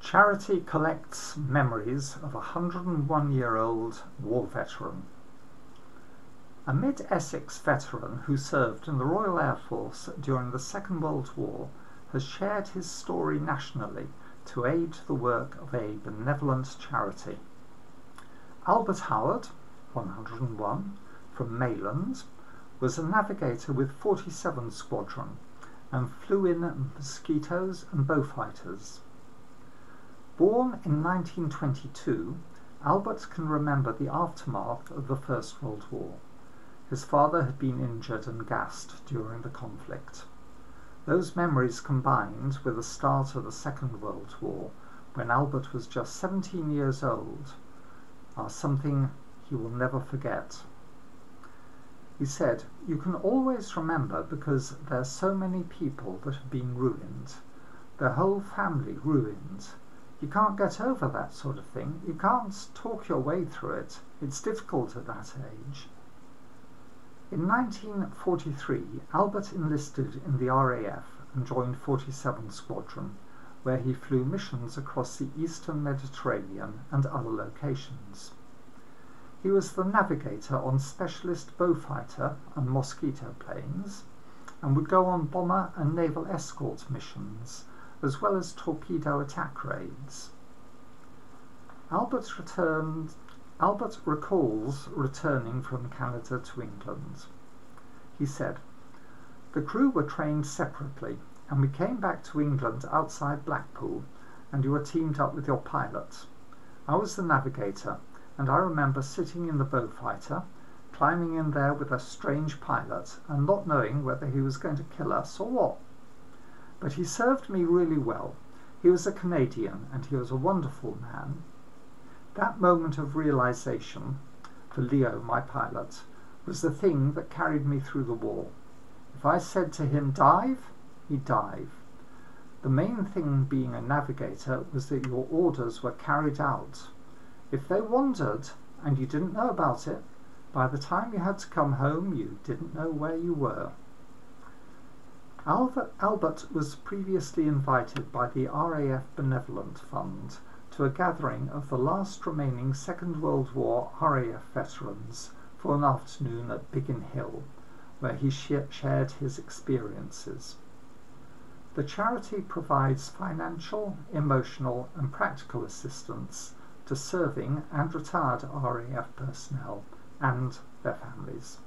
Charity collects memories of a 101-year-old war veteran. A Mid-Essex veteran who served in the Royal Air Force during the Second World War has shared his story nationally to aid the work of a benevolent charity. Albert Howard, 101, from Maylands, was a navigator with 47 Squadron and flew in Mosquitoes and Beaufighters. Born in 1922, Albert can remember the aftermath of the First World War. His father had been injured and gassed during the conflict. Those memories combined with the start of the Second World War, when Albert was just 17 years old, are something he will never forget. He said, "You can always remember because there are so many people that have been ruined, their whole family ruined. You can't get over that sort of thing. You can't talk your way through it. It's difficult at that age." In 1943, Albert enlisted in the RAF and joined 47 Squadron, where he flew missions across the Eastern Mediterranean and other locations. He was the navigator on specialist Beaufighter and Mosquito planes and would go on bomber and naval escort missions, as well as torpedo attack raids. Albert recalls returning from Canada to England. He said, "The crew were trained separately, and we came back to England outside Blackpool, and you were teamed up with your pilot. I was the navigator, and I remember sitting in the Beaufighter, climbing in there with a strange pilot, and not knowing whether he was going to kill us or what. But he served me really well. He was a Canadian, and he was a wonderful man." That moment of realization, for Leo, my pilot, was the thing that carried me through the war. If I said to him, "Dive," he'd dive. The main thing being a navigator was that your orders were carried out. If they wandered and you didn't know about it, by the time you had to come home, you didn't know where you were. Albert was previously invited by the RAF Benevolent Fund to a gathering of the last remaining Second World War RAF veterans for an afternoon at Biggin Hill, where he shared his experiences. The charity provides financial, emotional and practical assistance to serving and retired RAF personnel and their families.